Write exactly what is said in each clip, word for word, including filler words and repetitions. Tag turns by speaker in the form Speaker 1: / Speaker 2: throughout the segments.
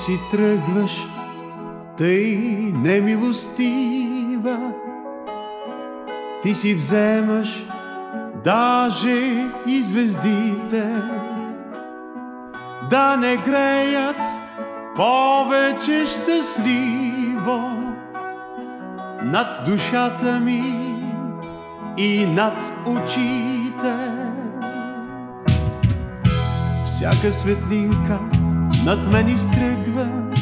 Speaker 1: си тръгваш тъй немилостива, ти си вземаш даже и звездите, да не греят повече щастливо над душата ми и над очите. Всяка светлинка над мен изтръгваш,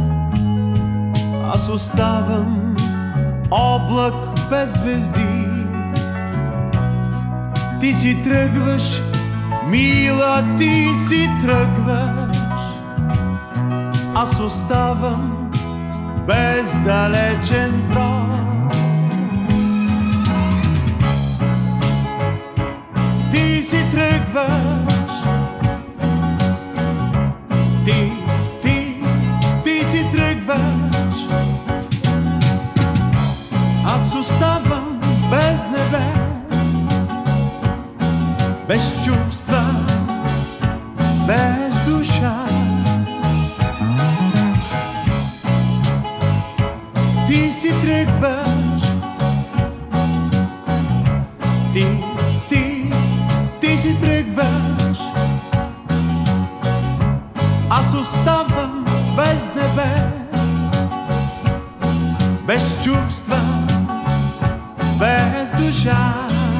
Speaker 1: аз оставам облак без звезди. Ти си тръгваш, мила, ти си тръгваш, аз оставам бездалечен брод. Ти си тръгваш, ти, ти, ти си тръгваш, аз оставам без небе, без чувства, без душа. Ти си тръгваш, ти, ти, ти си тръгваш, аз оставам без небе, без чувства, без душа.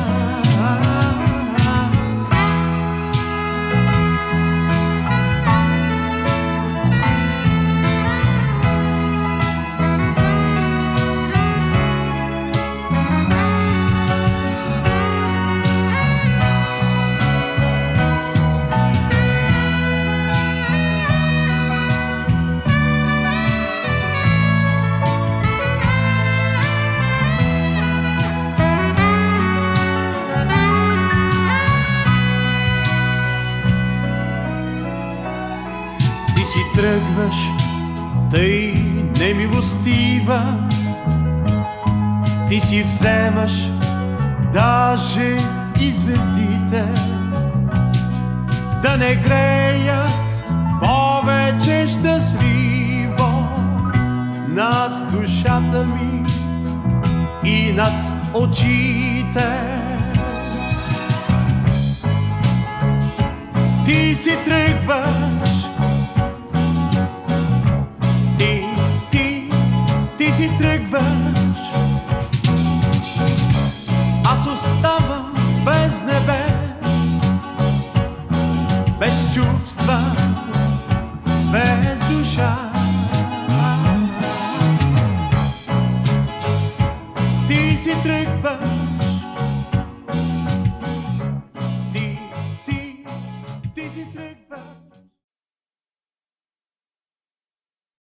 Speaker 1: Ти си тръгваш тъй немилостива, ти си вземаш даже и звездите, да не греят повече щастливо над душата ми и над очите. Ти си тръгваш, ти, ти, ти си тръгваш,